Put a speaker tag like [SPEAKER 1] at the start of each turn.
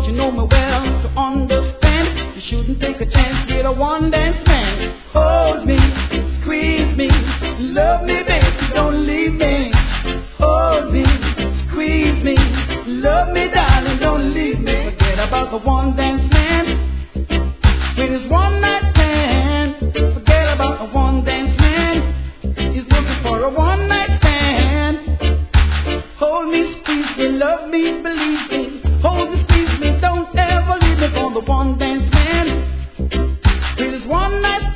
[SPEAKER 1] you know me well to understand. You shouldn't take a chance with a one dance man. Hold me, squeeze me, love me, baby, don't leave me. Hold me, squeeze me, love me, darling, don't leave me. Forget about the one dance man. When it's one night stand, forget about the one dance man. He's looking for a one night stand. Hold me, squeeze me, love me, believe me. Hold me, squeeze me, don't ever leave me for the one dance man. When it's one night